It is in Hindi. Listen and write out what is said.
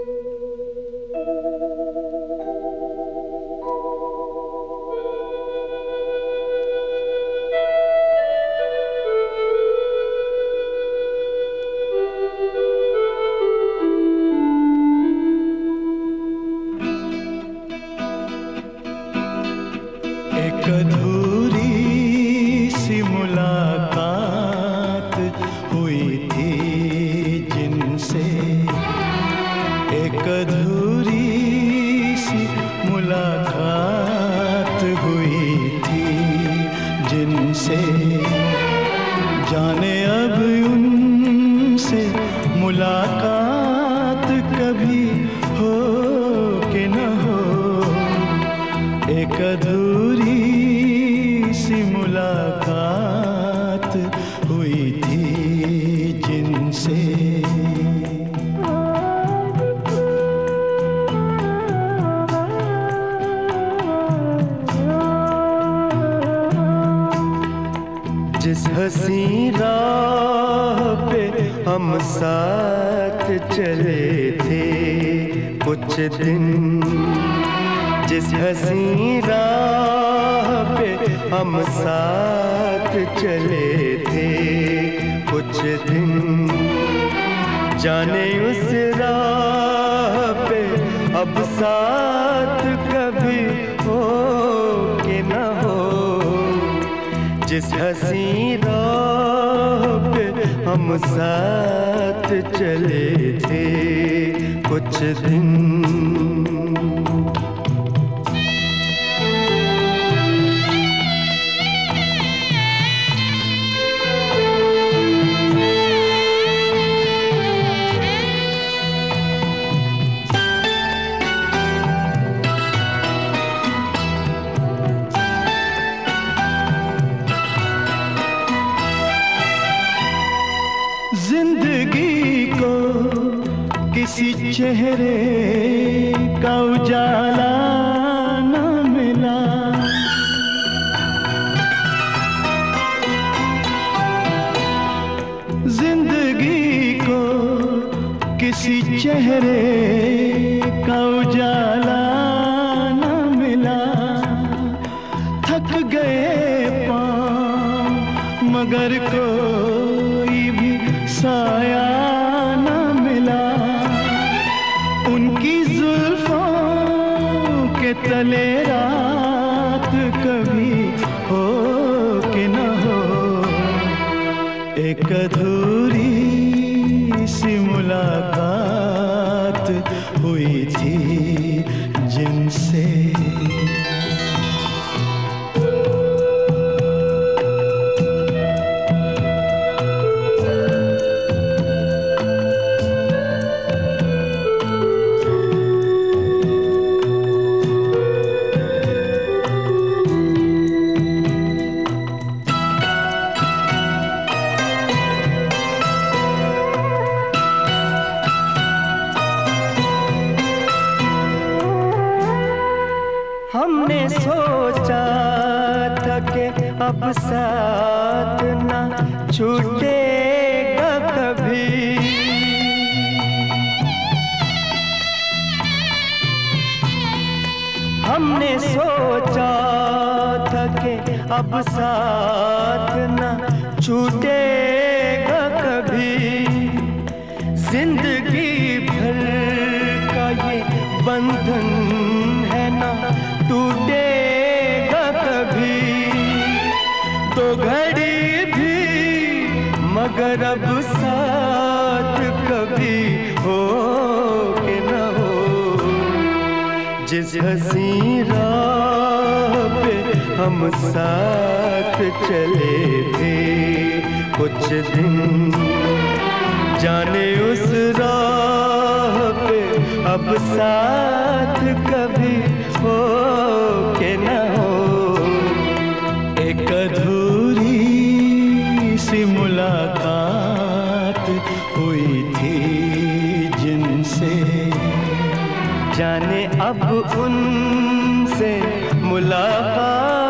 अधूरी सी मुलाकात हुई थी जिनसे, एक अधूरी सी मुलाकात हुई थी जिनसे, जाने अब उनसे मुलाकात कभी हो कि न हो। एक अधूरी सी मुलाकात हुई थी जिनसे। जिस हंसी राह पे हम साथ चले थे कुछ दिन, जिस हंसी राह पे हम साथ चले थे कुछ दिन, जाने उस राह पे अब साथ कभी हो कि न हो। जिस हंसी राह पे हम साथ चले थे कुछ दिन। जिंदगी को किसी चेहरे का उजाला न मिला, जिंदगी को किसी चेहरे का उजाला न मिला। थक गए पाँव मगर कोई भी साया न मिला। उनकी जुल्फों के तले रात कभी हो कि न हो। एक अधूरी सी मुलाकात हुई थी जिनसे। हमने सोचा था कि अब साथ ना छूटेगा कभी, हमने सोचा था कि अब साथ ना छूटेगा कभी। जिंदगी भर का ये बंधन है ना टूटेगा कभी। तो घड़ी भी मगर अब साथ कभी हो कि न हो। जिस हंसी राह पे हम साथ चले थे कुछ दिन, जाने उस राह पे अब साथ कभी हो कि न हो। एक अधूरी सी मुलाकात हुई थी जिनसे, जाने अब उनसे मुलाकात